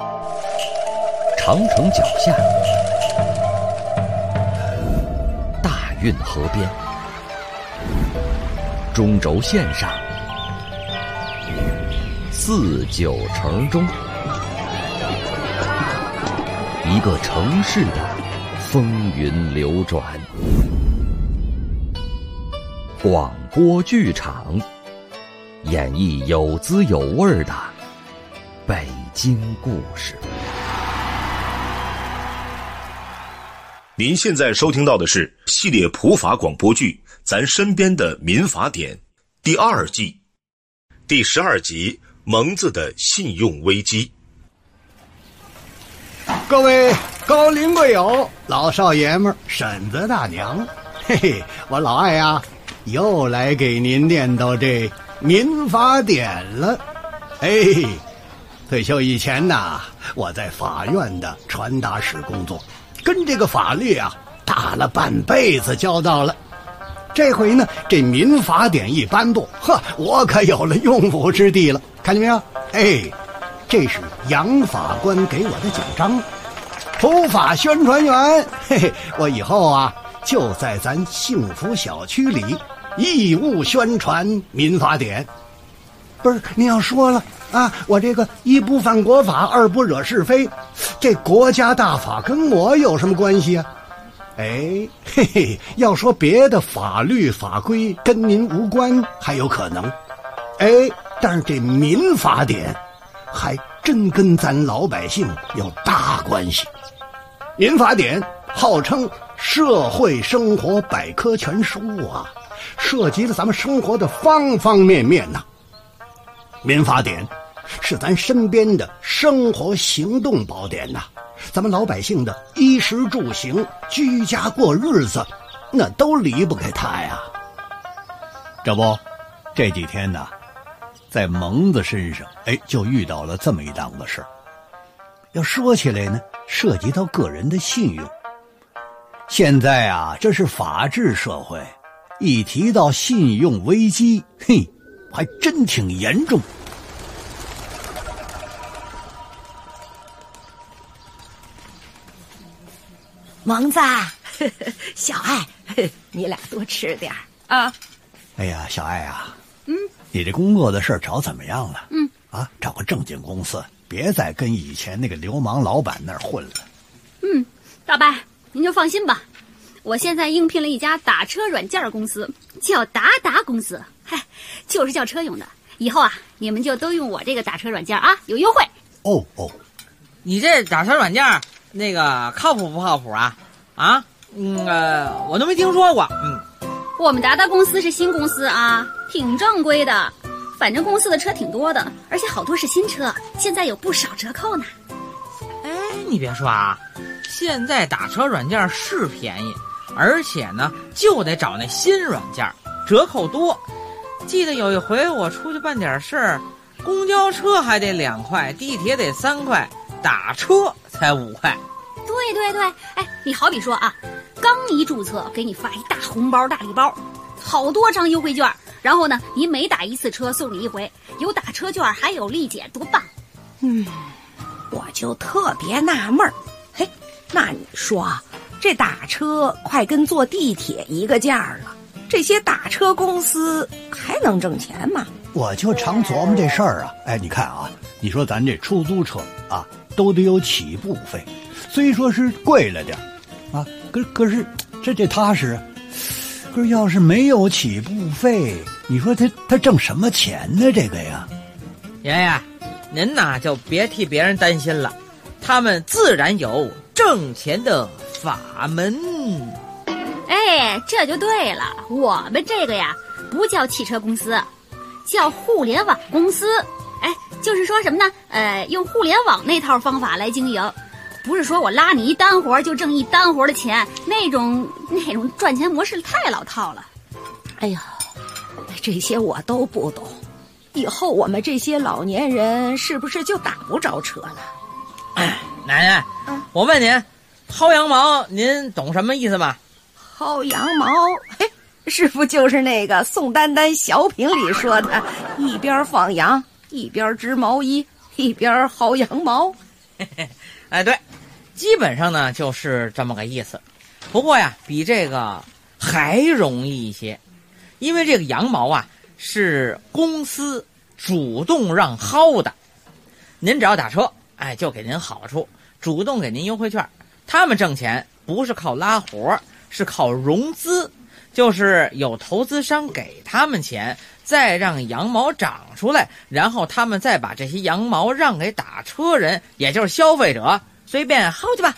长城脚下，大运河边，中轴线上，四九城中，一个城市的风云流转。广播剧场演绎有滋有味的北京故事。 您现在收听到的是系列普法广播剧《咱身边的民法典》第2季第12集《蒙子的信用危机》。 各位高龄贵友、老少爷们儿、婶子大娘，嘿嘿，我老艾呀，又来给您念叨这民法典了。退休以前呐，我在法院的传达室工作，跟这个法律啊打了半辈子交道了。这回呢，这民法典一颁布，我可有了用武之地了。看见没有？这是杨法官给我的奖章，普法宣传员。我以后啊，就在咱幸福小区里义务宣传民法典。不是，你要说了啊，我这个一不犯国法，二不惹是非，这国家大法跟我有什么关系啊？要说别的法律法规跟您无关还有可能，但是这民法典还真跟咱老百姓有大关系。民法典号称社会生活百科全书啊，涉及了咱们生活的方方面面呐。民法典是咱身边的生活行动宝典呐，咱们老百姓的衣食住行、居家过日子，那都离不开它呀。这不，这几天呢，在蒙子身上，就遇到了这么一档子事儿。要说起来呢，涉及到个人的信用。现在啊，这是法治社会，一提到信用危机，还真挺严重。 蒙子，小爱，你俩多吃点啊。 哎呀，小爱啊，你这工作的事儿找怎么样了？找个正经公司，别再跟以前那个流氓老板那儿混了。 大伯，您就放心吧，我现在应聘了一家打车软件公司，叫达达公司，就是叫车用的。以后啊，你们就都用我这个打车软件啊，有优惠。 你这打车软件那个靠谱不靠谱啊？我都没听说过。 我们达达公司是新公司啊，挺正规的。反正公司的车挺多的，而且好多是新车，现在有不少折扣呢。 你别说啊，现在打车软件是便宜，而且呢，就得找那新软件，折扣多。记得有一回我出去办点事儿，公交车还得2块，地铁得3块，打车才5块。 对，你好比说啊，刚一注册给你发一大红包大礼包，好多张优惠券，然后呢，你每打一次车送你1回，有打车券还有立减，多棒！ 我就特别纳闷儿，那你说这打车快跟坐地铁一个价了，这些打车公司还能挣钱吗？ 我就常琢磨这事儿啊。你看啊，你说咱这出租车啊，都得有起步费，虽说是贵了点啊，可是这踏实。可是要是没有起步费，你说他挣什么钱呢？这个呀， 爷爷，您呐就别替别人担心了，他们自然有挣钱的法门。 这就对了，我们这个呀不叫汽车公司，叫互联网公司。就是说什么呢？用互联网那套方法来经营，不是说我拉你一单活就挣一单活的钱，那种赚钱模式太老套了。 这些我都不懂，以后我们这些老年人是不是就打不着车了？ 奶奶，我问您，薅羊毛您懂什么意思吗？ 薅羊毛，是不就是那个宋丹丹小品里说的，一边放羊一边织毛衣一边薅羊毛？ 哎，对，基本上呢就是这么个意思。不过呀，比这个还容易一些，因为这个羊毛啊是公司主动让薅的，您只要打车，哎，就给您好处，主动给您优惠券。他们挣钱不是靠拉活，是靠融资，就是有投资商给他们钱，再让羊毛长出来，然后他们再把这些羊毛让给打车人，也就是消费者，随便薅去吧。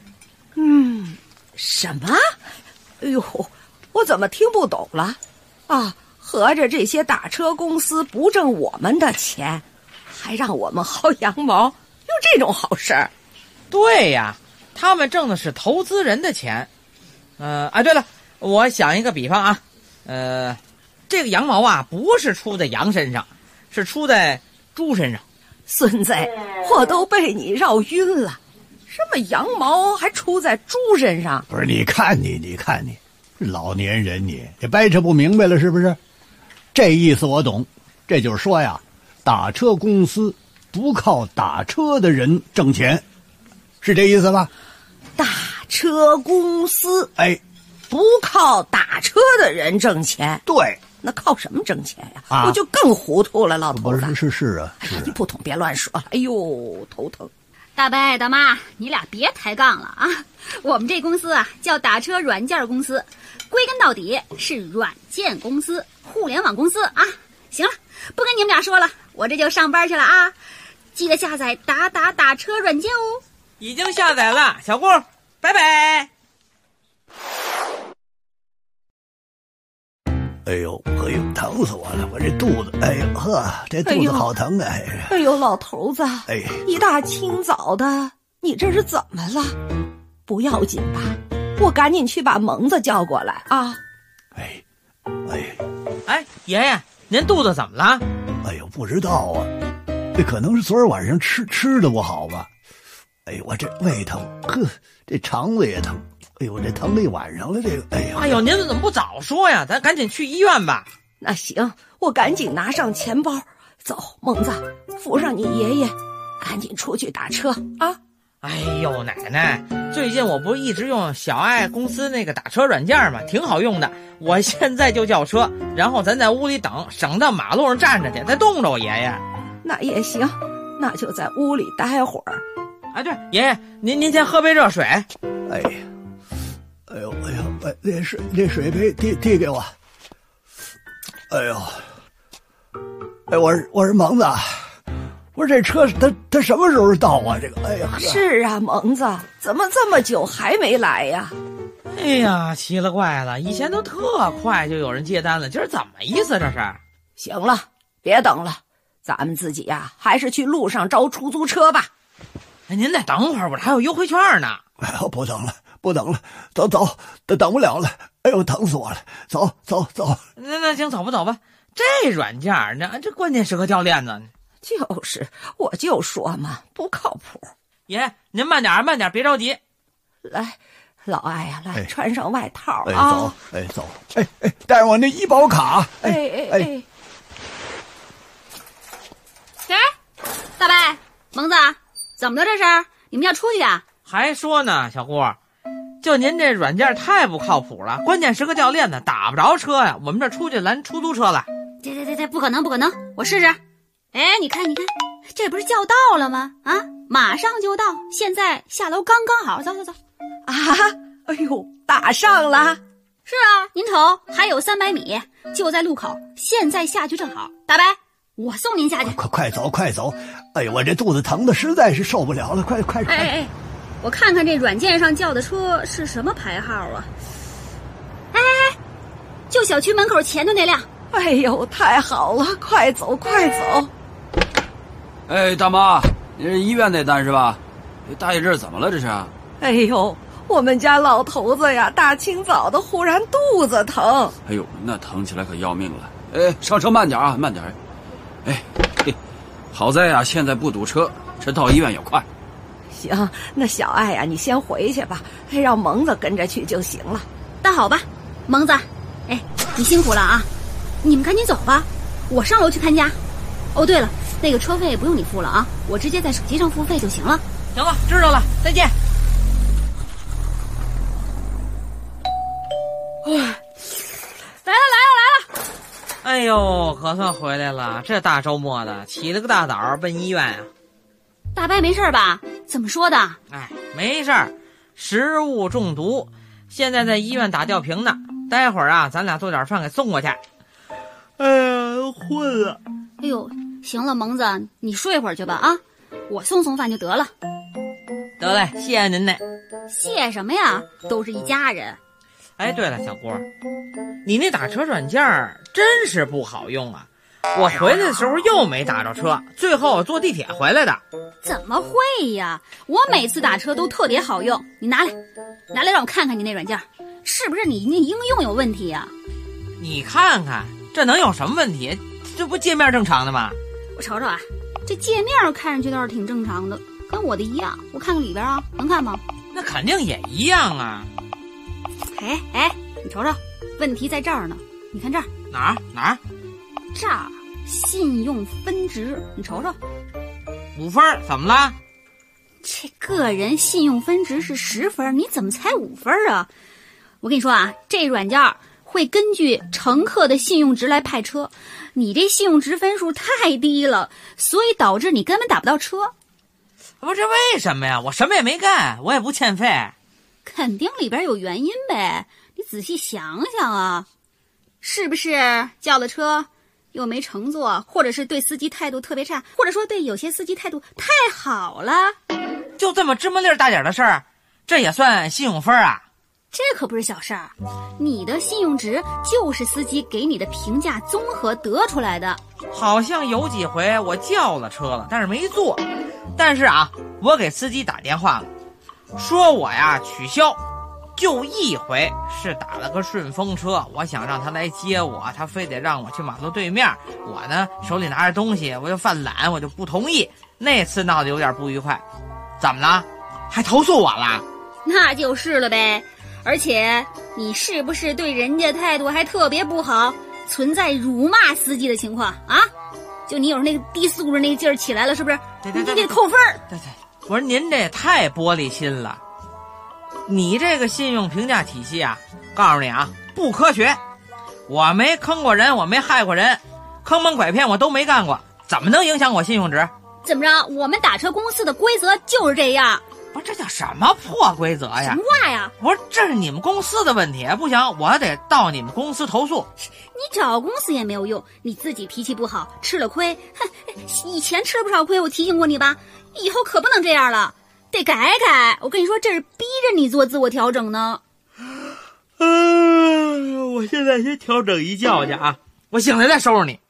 什么？哎呦，我怎么听不懂了？啊，合着这些打车公司不挣我们的钱，还让我们薅羊毛，有这种好事儿？ 对呀，他们挣的是投资人的钱。对了，我想一个比方啊，这个羊毛啊不是出在羊身上，是出在猪身上。 孙子，我都被你绕晕了。什么羊毛还出在猪身上？ 不是，你看你老年人你掰扯不明白了是不是？这意思我懂，这就是说呀，打车公司不靠打车的人挣钱，是这意思吧？ 打车公司不靠打车的人挣钱， 对， 那靠什么挣钱呀？我就更糊涂了，老头子。 是啊。 哎呀，你不懂别乱说了，哎呦，头疼。 大伯大妈，你俩别抬杠了啊！我们这公司啊叫打车软件公司，归根到底是软件公司、互联网公司啊。行了，不跟你们俩说了，我这就上班去了啊！记得下载打车软件哦。 已经下载了，小顾，拜拜。 哎呦，疼死我了！我这肚子，这肚子好疼啊！ 哎呦，老头子，一大清早的，你这是怎么了？不要紧吧？我赶紧去把蒙子叫过来啊！ 爷爷，您肚子怎么了？ 哎呦，不知道啊，这可能是昨儿晚上吃的不好吧？哎呦，我这胃疼，这肠子也疼。哎呦，这疼了一晚上了，这个，哎呦， 您怎么不早说呀？咱赶紧去医院吧。 那行，我赶紧拿上钱包，走，蒙子，扶上你爷爷，赶紧出去打车啊！ 哎呦，奶奶，最近我不是一直用小爱公司那个打车软件吗？挺好用的。我现在就叫车，然后咱在屋里等，省到马路上站着去，再冻着我爷爷。 那也行，那就在屋里待会儿。 对，爷爷，您先喝杯热水。 这水杯递给我。我是蒙子，我说这车他什么时候到啊？这个， 是啊，蒙子，怎么这么久还没来呀？ 哎呀，奇了怪了，以前都特快就有人接单了，今儿怎么意思这是？ 行了，别等了，咱们自己呀，还是去路上招出租车吧。 您再等会儿，我这还有优惠券呢。 不等了，走，等不了了。哎呦，疼死我了！走。 那行，走吧。这软件这关键时刻掉链子。 就是，我就说嘛，不靠谱。 爷，您慢点，别着急。 来，老艾呀，来穿上外套啊！走，带上我那医保卡。 大伯，蒙子，怎么了这是？你们要出去啊？ 还说呢，小姑，就您这软件太不靠谱了，关键时刻掉链子，打不着车呀。我们这出去拦出租车了。 这不可能，我试试。你看，这不是叫到了吗？啊，马上就到，现在下楼刚好，走。 啊，哎呦，打上了。 是啊，您瞅，还有300米，就在路口，现在下去正好。大伯，我送您下去。 快走！哎呦，我这肚子疼的实在是受不了了，快！ 我看看这软件上叫的车是什么牌号啊？就小区门口前头那辆。 哎呦，太好了，快走！ 大妈，你是医院那单是吧？大爷这是怎么了这是？ 哎呦，我们家老头子呀，大清早的忽然肚子疼。 哎呦，那疼起来可要命了。上车慢点啊，慢点。好在呀，现在不堵车，这到医院也快。 行，那小爱呀，你先回去吧，让蒙子跟着去就行了。 那好吧，蒙子，你辛苦了啊，你们赶紧走吧，我上楼去看家。哦，对了， 那个车费不用你付了啊，我直接在手机上付费就行了。 行了，知道了，再见。 来了！ 哎呦，可算回来了！这大周末的，起了个大早奔医院啊。 大伯没事吧？怎么说的？ 哎，没事儿，食物中毒，现在在医院打吊瓶呢。待会儿啊，咱俩做点饭给送过去。哎呀，昏了。 哎呦，行了，蒙子，你睡会儿去吧啊，我送饭就得了。 得嘞，谢谢您呢。 谢什么呀？都是一家人。 哎，对了，小郭，你那打车软件真是不好用啊！我回来的时候又没打着车，最后我坐地铁回来的。 怎么会呀？我每次打车都特别好用。你拿来让我看看你那软件，是不是你那应用有问题呀？ 你看看，这能有什么问题？这不界面正常的吗？ 我瞅瞅啊，这界面看上去倒是挺正常的，跟我的一样。我看看里边啊，能看吗？ 那肯定也一样啊。 哎，你瞅瞅，问题在这儿呢。你看这儿哪儿？ 这儿信用分值，你瞅瞅 ，5分，怎么了？ 这个人信用分值是10分，你怎么才5分啊？我跟你说啊，这软件会根据乘客的信用值来派车，你这信用值分数太低了，所以导致你根本打不到车。 不是为什么呀？我什么也没干，我也不欠费。 肯定里边有原因呗，你仔细想想啊，是不是叫了车又没乘坐，或者是对司机态度特别差，或者说对有些司机态度太好了？ 就这么芝麻粒大点的事儿，这也算信用分啊？ 这可不是小事儿，你的信用值就是司机给你的评价综合得出来的。 好像有几回我叫了车了，但是没坐。但是啊，我给司机打电话了，说我呀取消，就一回是打了个顺风车，我想让他来接我，他非得让我去马路对面，我呢手里拿着东西，我就犯懒，我就不同意。那次闹得有点不愉快。怎么了？还投诉我了？ 那就是了呗。而且你是不是对人家态度还特别不好，存在辱骂司机的情况啊？就你有时候那个低素质那个劲儿起来了，是不是？你得扣分儿。 对，我说您这也太玻璃心了。你这个信用评价体系啊，告诉你啊，不科学。我没坑过人，我没害过人，坑蒙拐骗我都没干过，怎么能影响我信用值？ 怎么着？我们打车公司的规则就是这样。 不是，这叫什么破规则呀？ 什么话呀？ 我说这是你们公司的问题，不行，我得到你们公司投诉。 你找公司也没有用，你自己脾气不好，吃了亏。哼，以前吃了不少亏，我提醒过你吧，以后可不能这样了，得改改。我跟你说，这是逼着你做自我调整呢。 我现在先调整一觉去啊，我醒来再收拾你。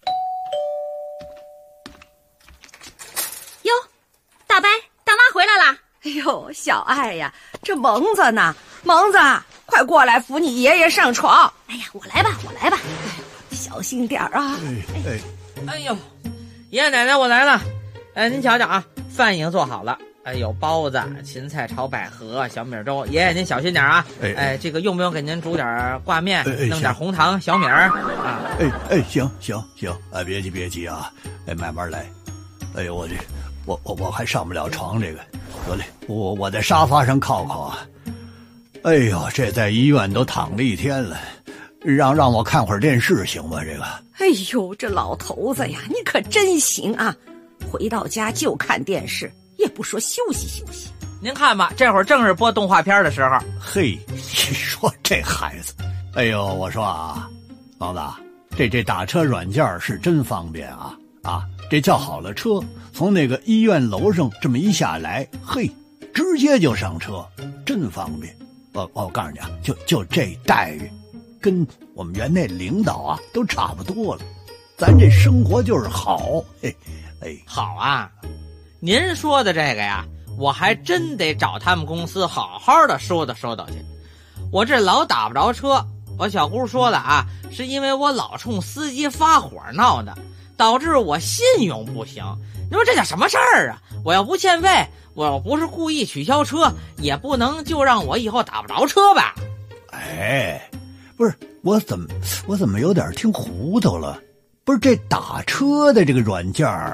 哟，大伯大妈回来啦！ 哎呦，小爱呀，这蒙子呢？蒙子，快过来扶你爷爷上床。 哎呀，我来吧。 小心点啊！ 哎呦，爷爷奶奶，我来了。您瞧瞧啊，饭已经做好了。有包子、芹菜炒百合、小米粥。爷爷您小心点啊！这个用不用给您煮点挂面，弄点红糖、小米啊？ 行，别急啊，慢慢来。哎呦，我还上不了床，这个得嘞，我在沙发上靠靠啊。哎呦，这在医院都躺了一天了，让我看会儿电视行吗？这个。 哎呦，这老头子呀，你可真行啊！回到家就看电视，也不说休息休息。 您看吧，这会儿正是播动画片的时候。 嘿，你说这孩子，哎呦，我说啊，老子，这打车软件是真方便啊！这叫好了车，从那个医院楼上这么一下来，嘿，直接就上车，真方便。我告诉你啊，就这待遇，跟我们园内领导啊都差不多了。咱这生活就是好， 好啊！您说的这个呀，我还真得找他们公司好好的说道去。我这老打不着车，我小姑说了啊，是因为我老冲司机发火闹的，导致我信用不行。你说这叫什么事儿啊？我要不欠费，我要不是故意取消车，也不能就让我以后打不着车吧？ 不是，我怎么有点听糊涂了？不是，这打车的这个软件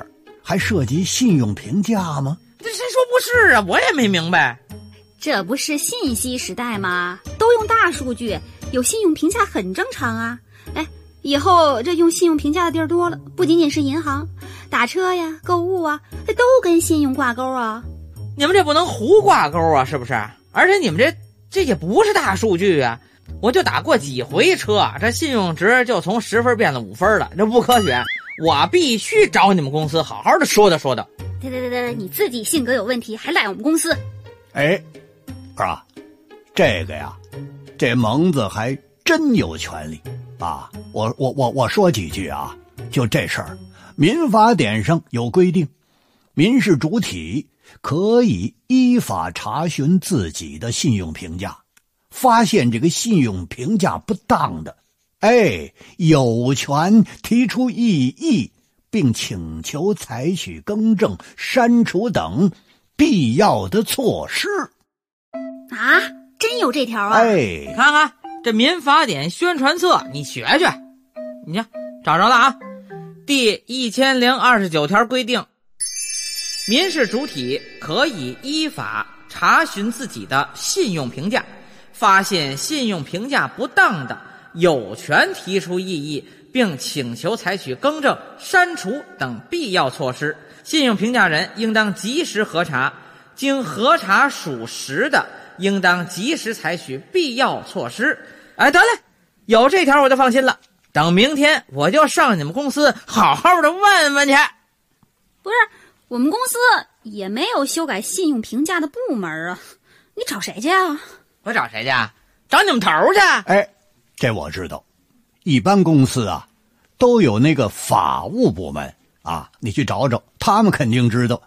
还涉及信用评价吗？ 这谁说不是啊？我也没明白。 这不是信息时代吗？都用大数据，有信用评价很正常啊。哎，以后这用信用评价的地儿多了，不仅仅是银行，打车呀、购物啊，都跟信用挂钩啊。 你们这不能胡挂钩啊，是不是？而且你们这也不是大数据啊。我就打过几回车，这信用值就从10分变了5分了，这不科学。我必须找你们公司好好的说道说道。 对，你自己性格有问题，还赖我们公司。 哎，是吧？这个呀，这蒙子还真有权利啊！我说几句啊，就这事儿，民法典上有规定，民事主体可以依法查询自己的信用评价，发现这个信用评价不当的，有权提出异议，并请求采取更正、删除等必要的措施。 啊，真有这条啊！ 你看看这民法典宣传册，你学学。你看，找着了啊！第1029条规定，民事主体可以依法查询自己的信用评价，发现信用评价不当的，有权提出异议，并请求采取更正、删除等必要措施。信用评价人应当及时核查，经核查属实的，应当及时采取必要措施。得嘞，有这条我就放心了。等明天我就上你们公司好好的问问去。 不是，我们公司也没有修改信用评价的部门啊，你找谁去啊？ 我找谁去？找你们头去。 这我知道，一般公司啊都有那个法务部门啊，你去找找，他们肯定知道。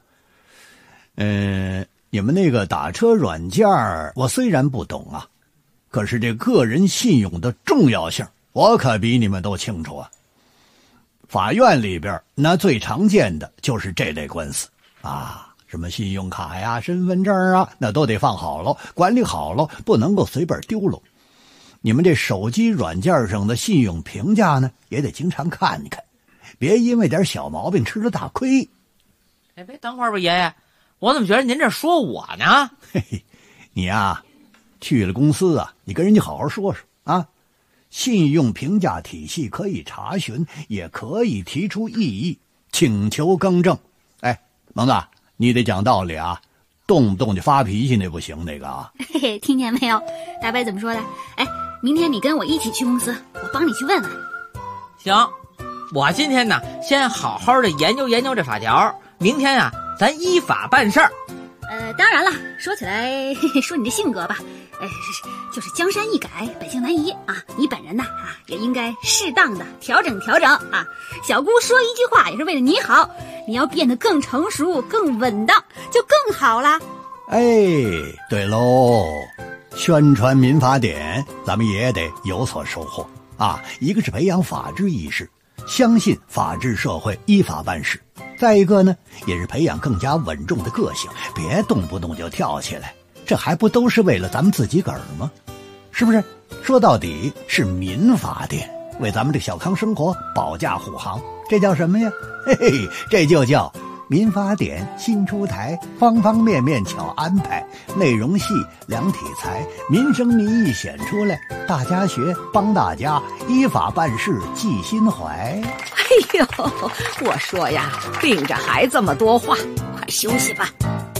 你们那个打车软件我虽然不懂啊，可是这个人信用的重要性我可比你们都清楚啊。法院里边那最常见的就是这类官司啊，什么信用卡呀、身份证啊，那都得放好了，管理好了，不能够随便丢了。你们这手机软件上的信用评价呢，也得经常看一看，别因为点小毛病吃了大亏。 别等会儿吧，爷爷，我怎么觉得您这说我呢？ 你呀，去了公司啊，你跟人家好好说说啊。信用评价体系可以查询，也可以提出异议，请求更正。蒙子，你得讲道理啊，动不动就发脾气那不行，那个啊。 听见没有？大白怎么说的？明天你跟我一起去公司，我帮你去问问。 行，我今天呢，先好好的研究研究这法条，明天啊，咱依法办事儿。 当然了，说起来，说你这性格吧，就是江山易改，本性难移啊。你本人呢，也应该适当的调整调整啊。小姑说一句话也是为了你好，你要变得更成熟、更稳当，就更好啦。 对喽，宣传民法典，咱们也得有所收获啊。一个是培养法治意识，相信法治社会依法办事；再一个呢，也是培养更加稳重的个性，别动不动就跳起来，这还不都是为了咱们自己个儿吗？是不是？说到底是民法典为咱们这小康生活保驾护航，这叫什么呀？这就叫民法典新出台，方方面面巧安排，内容细，量体裁，民生民意显出来，大家学，帮大家，依法办事记心怀。 我说呀，病着还这么多话，快休息吧。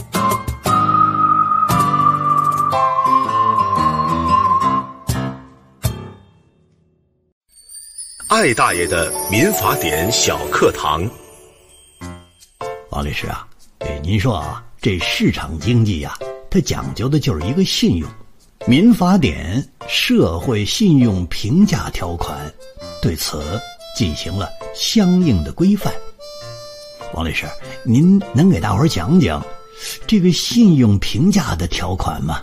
艾大爷的民法典小课堂。 王律师啊，您说啊，这市场经济啊，它讲究的就是一个信用。民法典社会信用评价条款对此进行了相应的规范。王律师，您能给大伙儿讲讲这个信用评价的条款吗？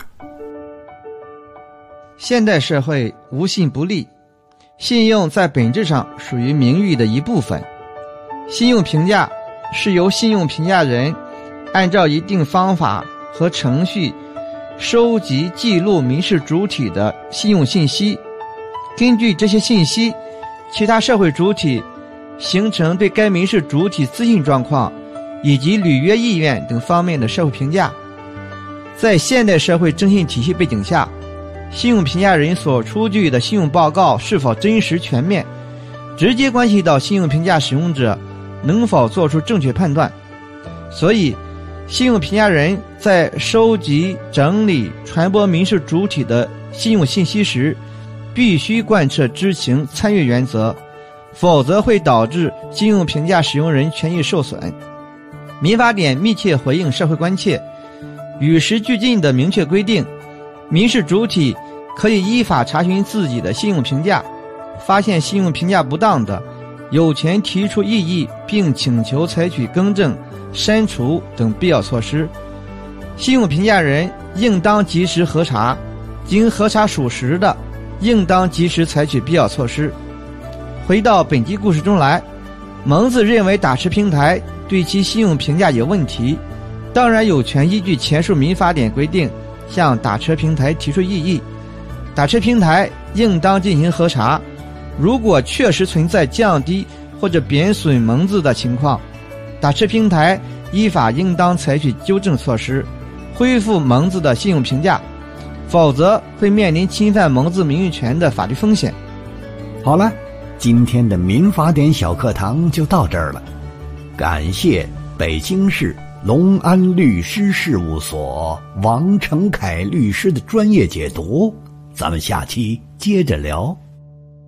现代社会无信不立，信用在本质上属于名誉的一部分。信用评价是由信用评价人按照一定方法和程序收集记录民事主体的信用信息，根据这些信息，其他社会主体形成对该民事主体资信状况以及履约意愿等方面的社会评价。在现代社会征信体系背景下，信用评价人所出具的信用报告是否真实全面，直接关系到信用评价使用者能否做出正确判断。所以信用评价人在收集、整理、传播民事主体的信用信息时，必须贯彻知情参与原则，否则会导致信用评价使用人权益受损。民法典密切回应社会关切，与时俱进地明确规定，民事主体可以依法查询自己的信用评价，发现信用评价不当的，有权提出异议，并请求采取更正、删除等必要措施。信用评价人应当及时核查，经核查属实的，应当及时采取必要措施。回到本集故事中来，蒙子认为打车平台对其信用评价有问题，当然有权依据前述民法典规定向打车平台提出异议。打车平台应当进行核查，如果确实存在降低或者贬损蒙自的情况，打车平台依法应当采取纠正措施，恢复蒙自的信用评价，否则会面临侵犯蒙自名誉权的法律风险。 好了，今天的民法典小课堂就到这儿了，感谢北京市隆安律师事务所王成凯律师的专业解读，咱们下期接着聊。